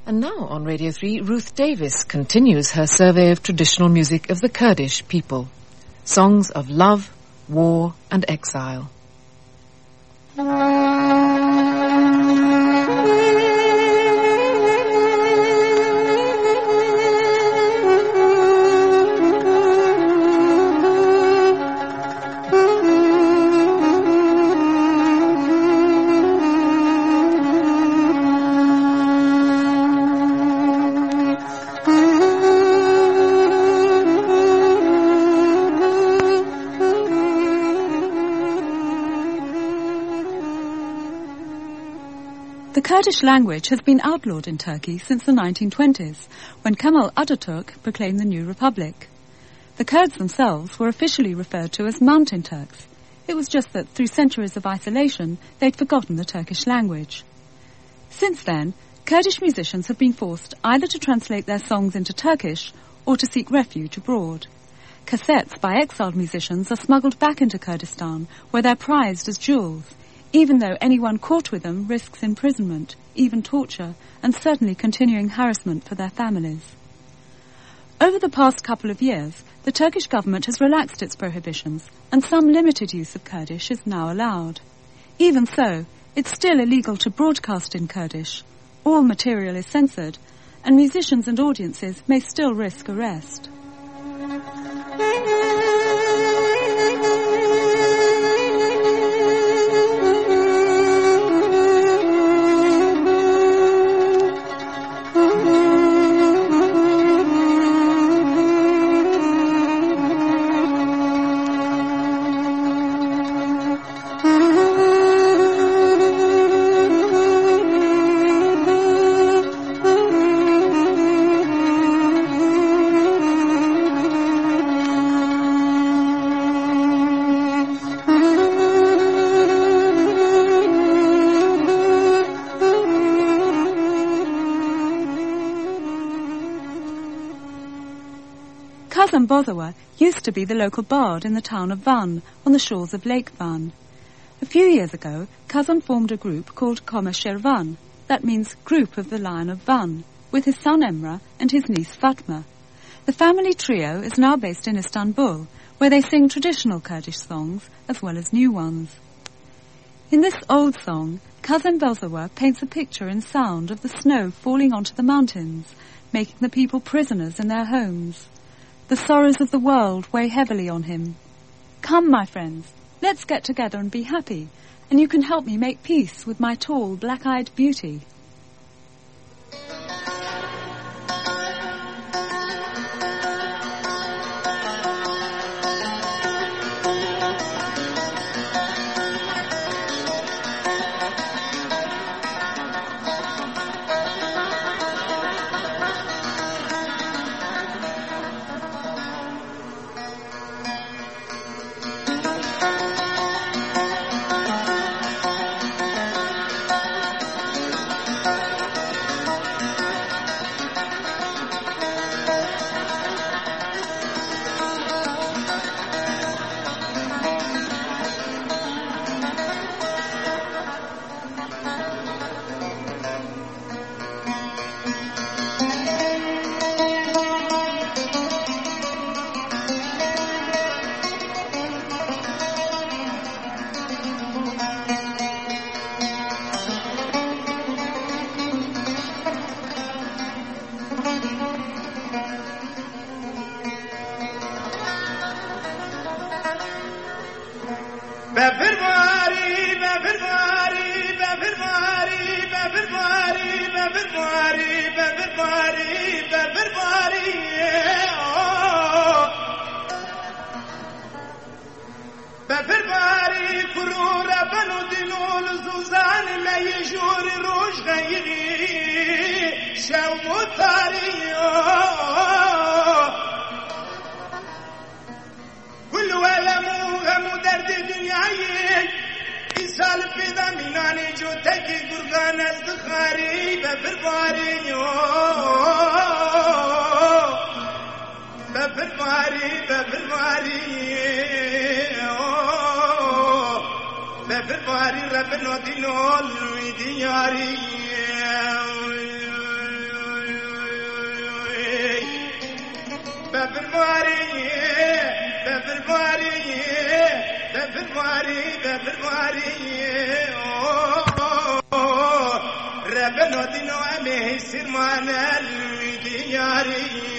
And now on Radio 3, Ruth Davis continues her survey of traditional music of the Kurdish people. Songs of love, war and exile. The Kurdish language has been outlawed in Turkey since the 1920s, when Kemal Ataturk proclaimed the new republic. The Kurds themselves were officially referred to as Mountain Turks. It was just that through centuries of isolation, they'd forgotten the Turkish language. Since then, Kurdish musicians have been forced either to translate their songs into Turkish or to seek refuge abroad. Cassettes by exiled musicians are smuggled back into Kurdistan, where they're prized as jewels, even though anyone caught with them risks imprisonment, even torture, and certainly continuing harassment for their families. Over the past couple of years, the Turkish government has relaxed its prohibitions, and some limited use of Kurdish is now allowed. Even so, it's still illegal to broadcast in Kurdish. All material is censored, and musicians and audiences may still risk arrest. Kazım Bozova used to be the local bard in the town of Van, on the shores of Lake Van. A few years ago, Kazım formed a group called Koma Shervan, that means Group of the Lion of Van, with his son Emrah and his niece Fatma. The family trio is now based in Istanbul, where they sing traditional Kurdish songs as well as new ones. In this old song, Kazım Bozova paints a picture in sound of the snow falling onto the mountains, making the people prisoners in their homes. The sorrows of the world weigh heavily on him. Come, my friends, let's get together and be happy, and you can help me make peace with my tall, black-eyed beauty. ربنا دينو عليه يصير معنا الدياري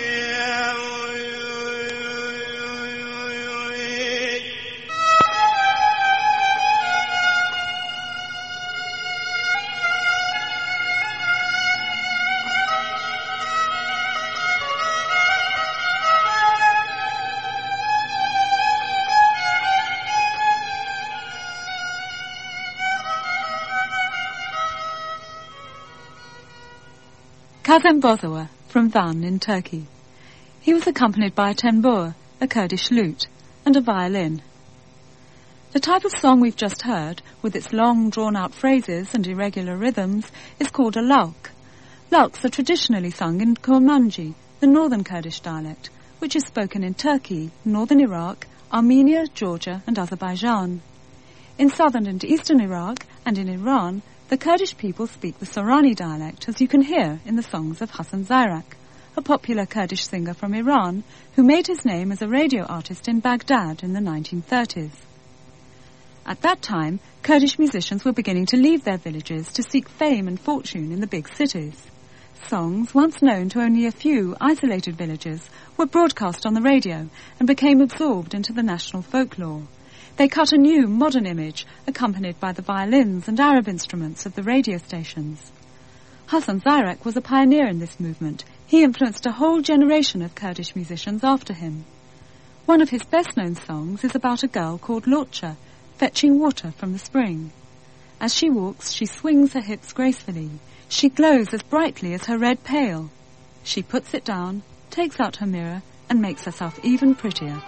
Kazem Bozawar from Van in Turkey. He was accompanied by a tenbur, a Kurdish lute, and a violin. The type of song we've just heard, with its long drawn-out phrases and irregular rhythms, is called a lauk. Lauks are traditionally sung in Kurmanji, the northern Kurdish dialect, which is spoken in Turkey, northern Iraq, Armenia, Georgia, and Azerbaijan. In southern and eastern Iraq and in Iran, the Kurdish people speak the Sorani dialect, as you can hear in the songs of Hassan Zairak, a popular Kurdish singer from Iran who made his name as a radio artist in Baghdad in the 1930s. At that time, Kurdish musicians were beginning to leave their villages to seek fame and fortune in the big cities. Songs, once known to only a few isolated villages, were broadcast on the radio and became absorbed into the national folklore. They cut a new, modern image, accompanied by the violins and Arab instruments of the radio stations. Hassan Zairak was a pioneer in this movement. He influenced a whole generation of Kurdish musicians after him. One of his best-known songs is about a girl called Lorcha, fetching water from the spring. As she walks, she swings her hips gracefully. She glows as brightly as her red pail. She puts it down, takes out her mirror, and makes herself even prettier.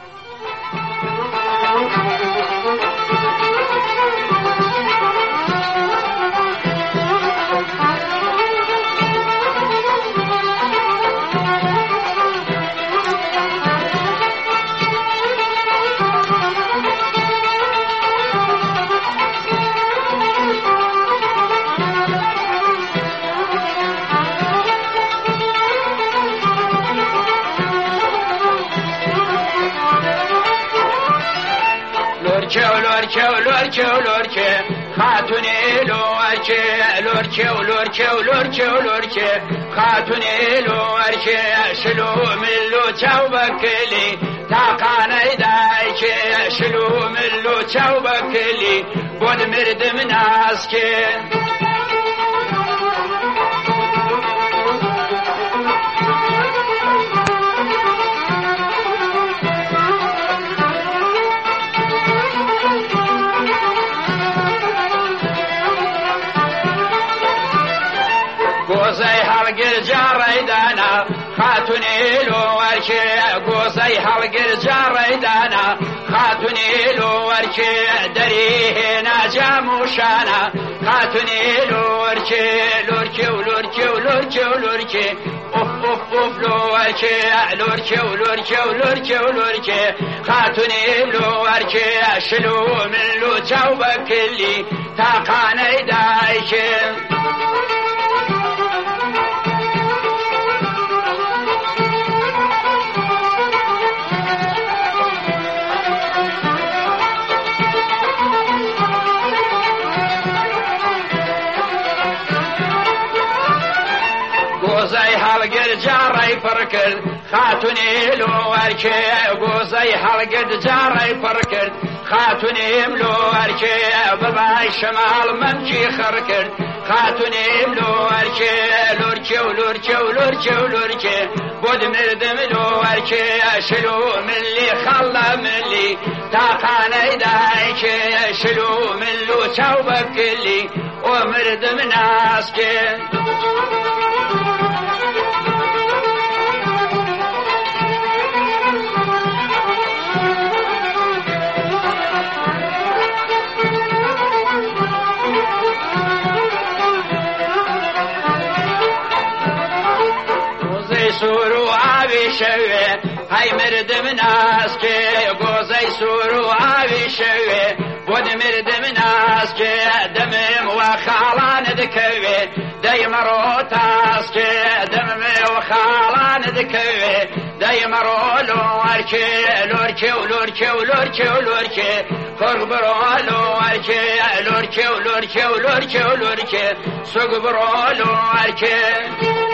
لورچه خاتونی لورچه خاتونی لورچه شلو ملو چاو بکلی تاقانه دایچه شلو ملو چاو بکلی بود مردم ناس که جاریدانا خاتونی لورچه گوزای حلقر جاریدانا خاتونی لورچه دریه نجاموشانا خاتونی لورچه اوف لورچه خاتونی لورچه شلو ملو چاو بکلی تاقانه دایشه جاري فركل خاتوني لورچه گوزای حلقت جاري فركل خاتوني لورچه ببای شمال ممشي خركل خاتوني لورچه بود مردم لورچه شلو ملي خلا ملي تاقاني دایچه شلو ملو چاو بکلی و مردم ناس که سورو آبی شوه های مردم ناس که گوزای سورو آبی شوه بود مردم ناس که دمم و خالان دکوه دایم رو تاس که دمم و خالان دکوه دايما رولو اركي لوركي ولوركي ولوركي ولوركي خرق برولو اركي لوركي ولوركي ولوركي ولوركي سوق برولو اركي.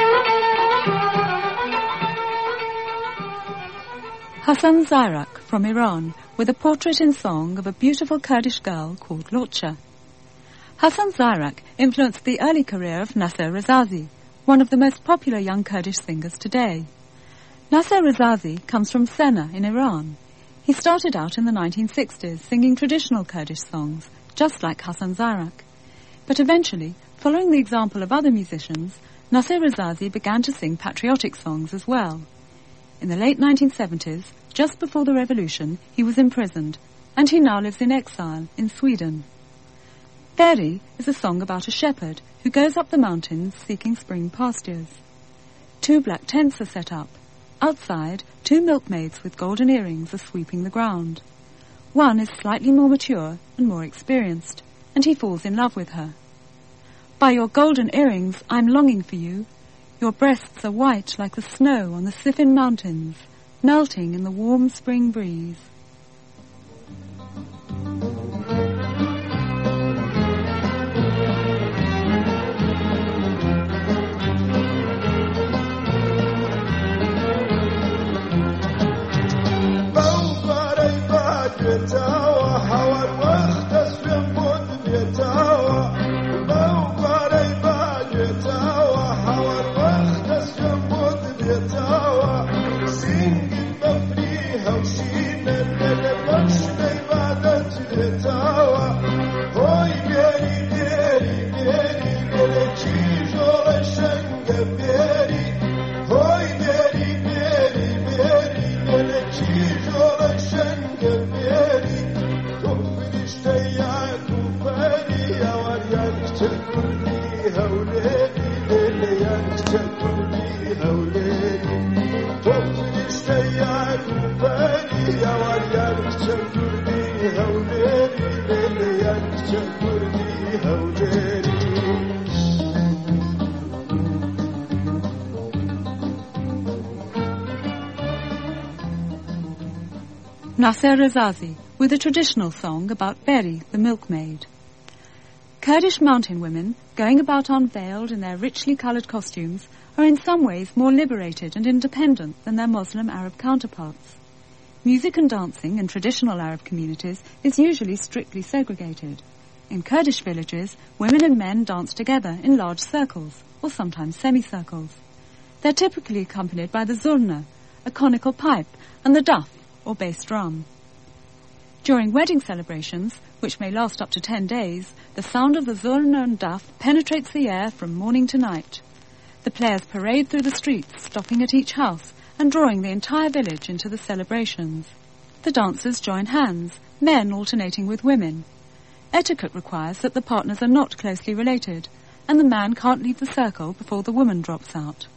Hassan Zairak from Iran with a portrait in song of a beautiful Kurdish girl called Lorcha. Hassan Zairak influenced the early career of Nasser Razazi, one of the most popular young Kurdish singers today. Nasser Razazi comes from Sena in Iran. He started out in the 1960s singing traditional Kurdish songs, just like Hassan Zairak. But eventually, following the example of other musicians, Nasser Razazi began to sing patriotic songs as well. In the late 1970s, just before the revolution, he was imprisoned, and he now lives in exile in Sweden. Beri is a song about a shepherd who goes up the mountains seeking spring pastures. 2 black tents are set up. Outside, 2 milkmaids with golden earrings are sweeping the ground. One is slightly more mature and more experienced, and he falls in love with her. By your golden earrings, I'm longing for you. Your breasts are white like the snow on the Sifin mountains, melting in the warm spring breeze. Nasser Razazi with a traditional song about Beri, the milkmaid. Kurdish mountain women, going about unveiled in their richly coloured costumes, are in some ways more liberated and independent than their Muslim Arab counterparts. Music and dancing in traditional Arab communities is usually strictly segregated. In Kurdish villages, women and men dance together in large circles, or sometimes semicircles. They're typically accompanied by the zurna, a conical pipe, and the daf, or bass drum. During wedding celebrations, which may last up to 10 days, the sound of the zurna and daf penetrates the air from morning to night. The players parade through the streets, stopping at each house and drawing the entire village into the celebrations. The dancers join hands, men alternating with women. Etiquette requires that the partners are not closely related, and the man can't leave the circle before the woman drops out.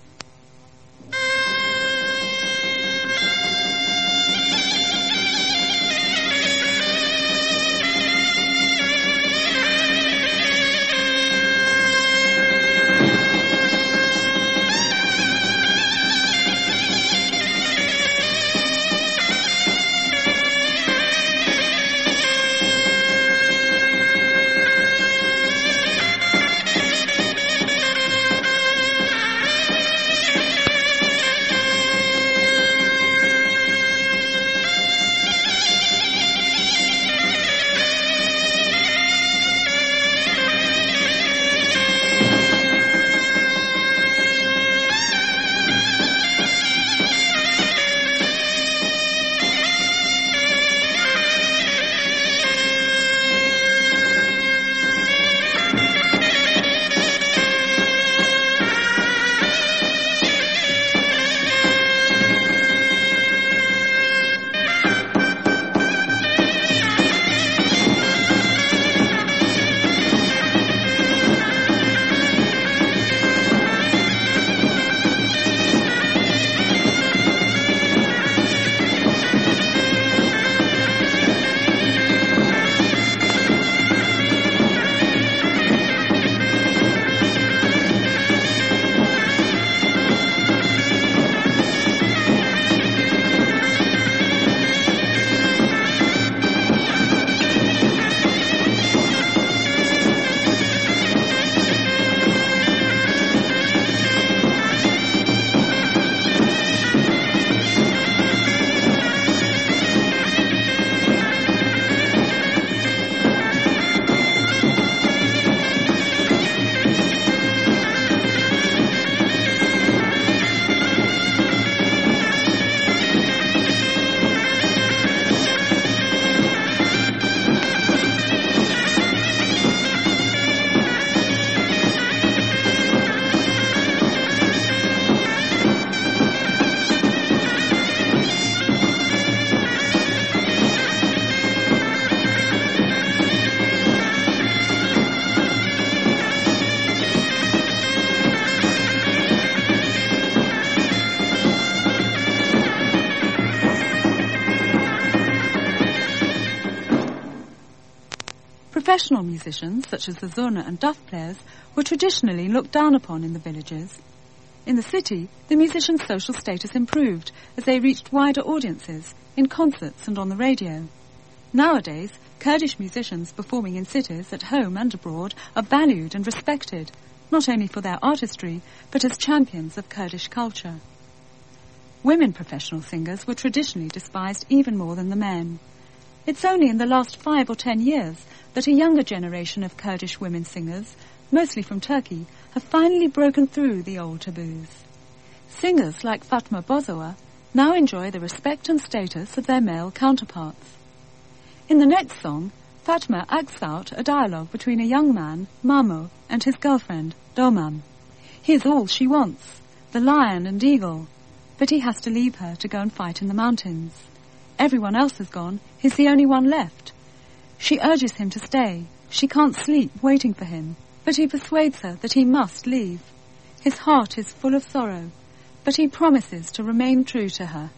Professional musicians, such as the zurna and duff players, were traditionally looked down upon in the villages. In the city, the musicians' social status improved as they reached wider audiences, in concerts and on the radio. Nowadays, Kurdish musicians performing in cities, at home and abroad, are valued and respected, not only for their artistry, but as champions of Kurdish culture. Women professional singers were traditionally despised even more than the men. It's only in the last 5 or 10 years that a younger generation of Kurdish women singers, mostly from Turkey, have finally broken through the old taboos. Singers like Fatma Bozova now enjoy the respect and status of their male counterparts. In the next song, Fatma acts out a dialogue between a young man, Mamo, and his girlfriend, Domam. He is all she wants, the lion and eagle, but he has to leave her to go and fight in the mountains. Everyone else has gone, he's the only one left. She urges him to stay. She can't sleep waiting for him, but he persuades her that he must leave. His heart is full of sorrow, but he promises to remain true to her.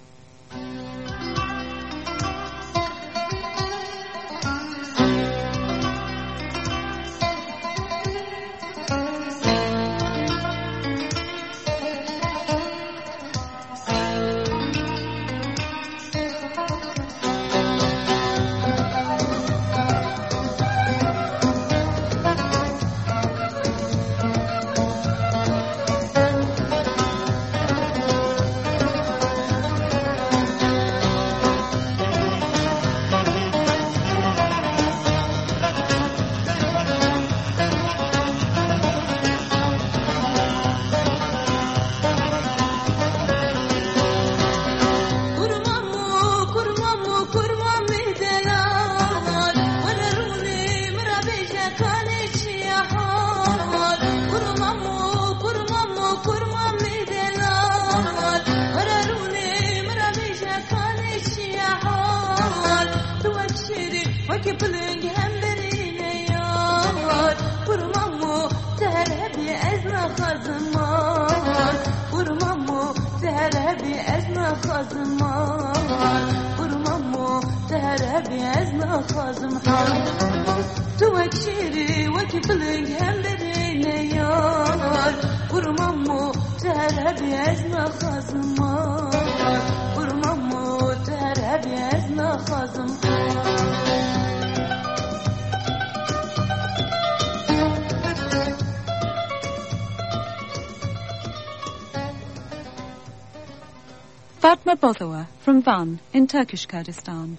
Fatma Bozova from Van in Turkish Kurdistan.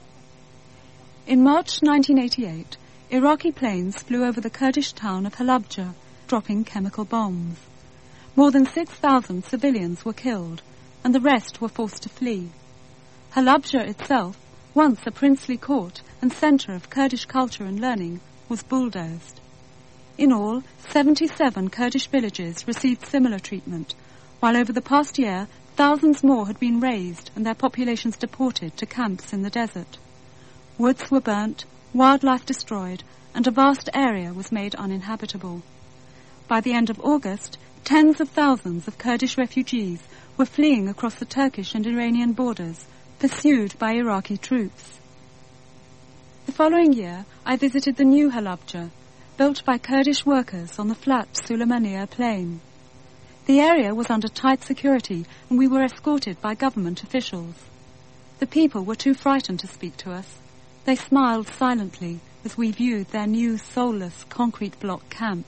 In March 1988, Iraqi planes flew over the Kurdish town of Halabja, dropping chemical bombs. More than 6,000 civilians were killed, and the rest were forced to flee. Halabja itself, once a princely court and centre of Kurdish culture and learning, was bulldozed. In all, 77 Kurdish villages received similar treatment, while over the past year, thousands more had been razed and their populations deported to camps in the desert. Woods were burnt, wildlife destroyed, and a vast area was made uninhabitable. By the end of August, tens of thousands of Kurdish refugees were fleeing across the Turkish and Iranian borders, pursued by Iraqi troops. The following year, I visited the new Halabja, built by Kurdish workers on the flat Suleymaniye plain. The area was under tight security, and we were escorted by government officials. The people were too frightened to speak to us. They smiled silently as we viewed their new soulless concrete block camp.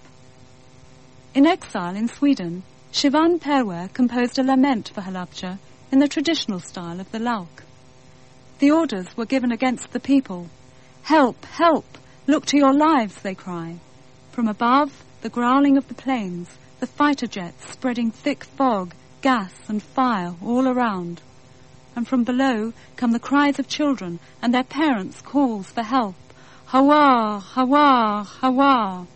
In exile in Sweden, Shivan Perwer composed a lament for Halabja in the traditional style of the Lauk. The orders were given against the people. "Help! Help! Look to your lives!" they cry. From above, the growling of the planes, the fighter jets spreading thick fog, gas and fire all around. And from below come the cries of children and their parents' calls for help. Hawa! Hawa! Hawa!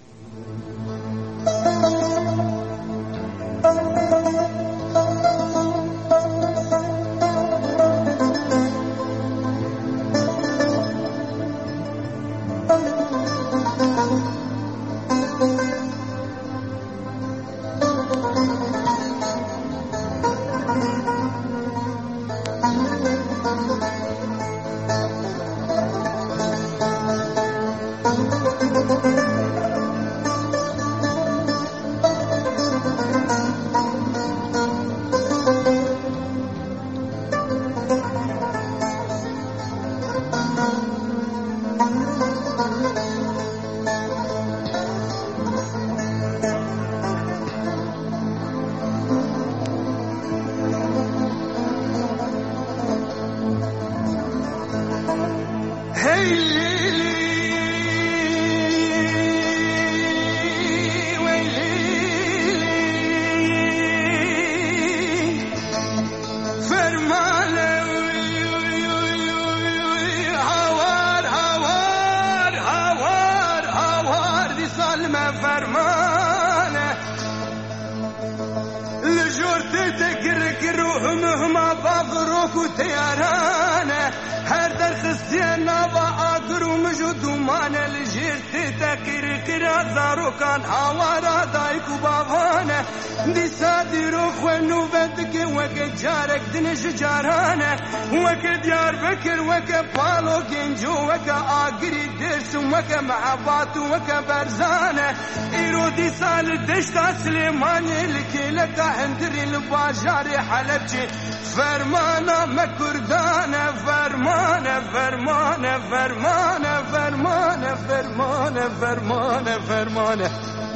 وكو تيارانه هر در خسينا وآقر ومجد ومان الجير تكير كرا زاروكان هاوارا دايكو بابانه دي سادي روخ ونو بدك وك جارك دنش جارانه وك ديار بكر وك بالو جنجو وك آقري درس وك معبات وك برزانه إيرو دي سال دشتا سليماني لكي لك هندري الباجاري حلبجي فرمانه مكردانه فرمانه فرمانه فرمانه فرمانه فرمانه فرمانه فرمانه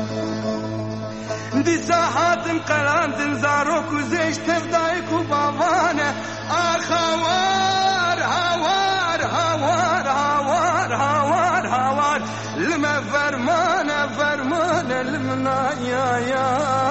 دي ساحات مقلان زاروك وزيش تفدايك وبابانه هوار هوار هوار هوار هوار هوار لما فرمانه فرمانه لمنا يا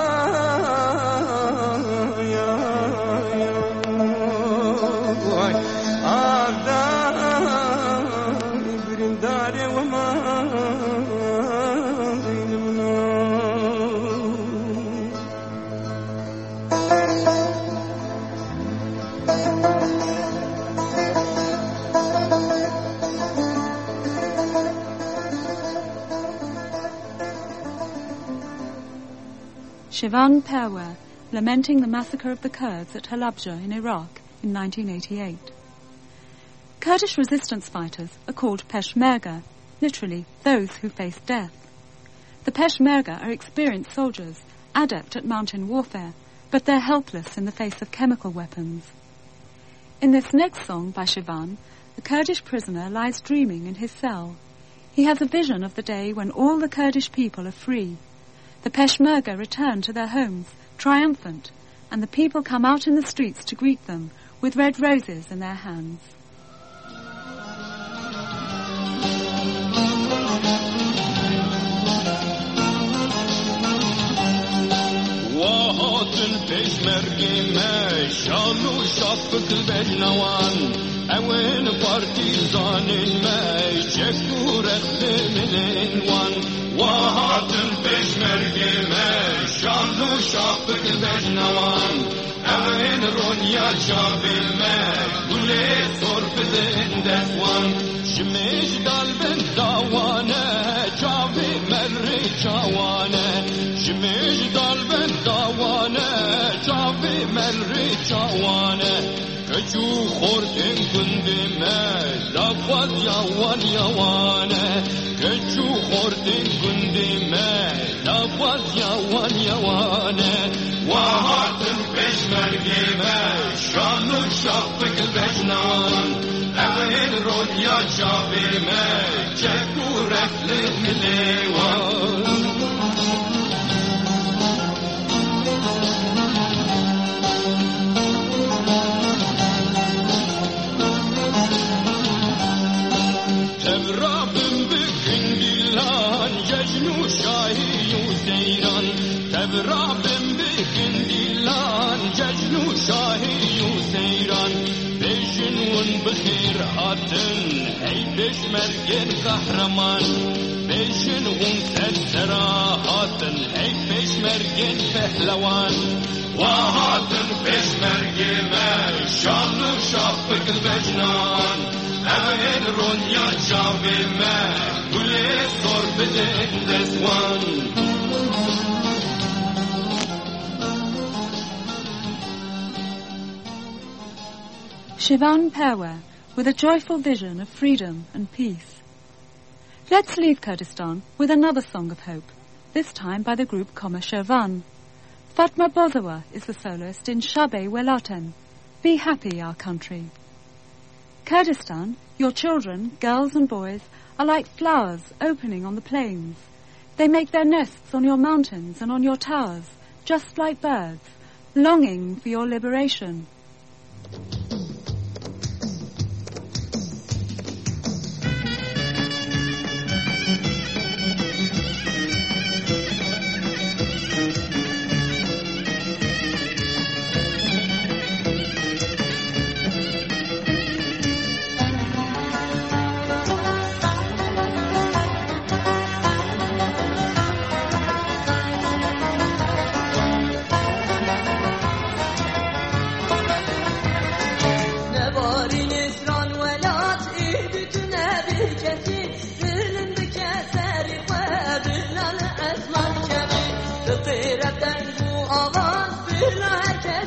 Shivan Perwer, lamenting the massacre of the Kurds at Halabja in Iraq in 1988. Kurdish resistance fighters are called Peshmerga, literally those who face death. The Peshmerga are experienced soldiers, adept at mountain warfare, but they're helpless in the face of chemical weapons. In this next song by Shivan, the Kurdish prisoner lies dreaming in his cell. He has a vision of the day when all the Kurdish people are free. The Peshmerga return to their homes, triumphant, and the people come out in the streets to greet them with red roses in their hands. اوين بارتيزان ما شكور من وان وهات البشمرك ما شانو شافك البجنوان اوين رونيا شاب ما كل صرف دندوان شمش دالبن داوانه شاب مري شاوانه شمش دالبن داوانه شاب مري شاوانه كجو خورتن كندمه لفظ يوان يوانه كجو خورتن كندمه لفظ يوان يوانه وهاتن بشمرگه ما شانو شافك البجنان اوين رونيا شابه ما جكو رفل مليوان تبرابم بكنديلان ججنو شاهي وسيران تبرابم بكنديلان ججنو شاهي وسيران بيشنون بخير هاتن هي بشمرجن قهرمان بيشنون سلسرا هاتن هي بشمرجن پهلوان وهاتن بشمرجن ما شانو شافك البجنان اوين رونيا شابه ما كل صرف دندوان Shivan Perwer, with a joyful vision of freedom and peace. Let's leave Kurdistan with another song of hope, this time by the group Koma Shervan. Fatma Bozawa is the soloist in Shabe Welaten, Be Happy, Our Country. Kurdistan, your children, girls and boys, are like flowers opening on the plains. They make their nests on your mountains and on your towers, just like birds, longing for your liberation.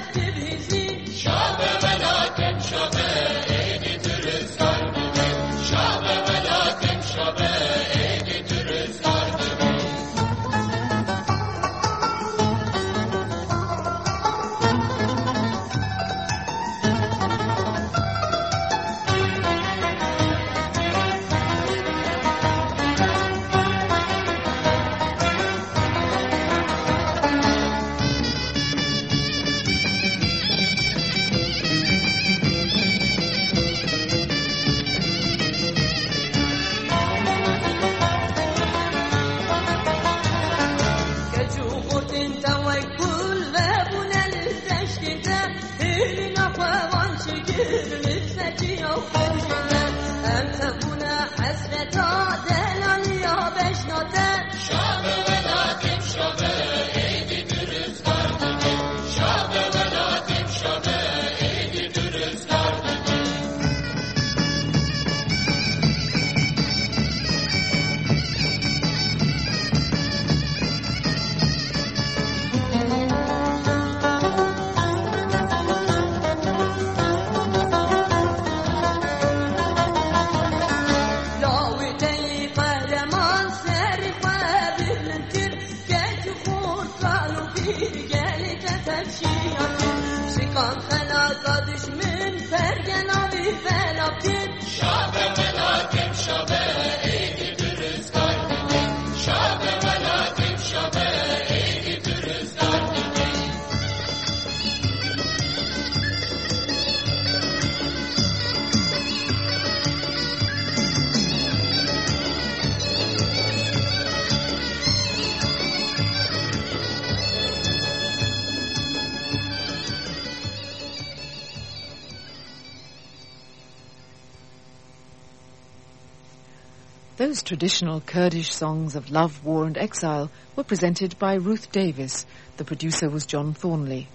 Those traditional Kurdish songs of love, war and exile were presented by Ruth Davis. The producer was John Thornley.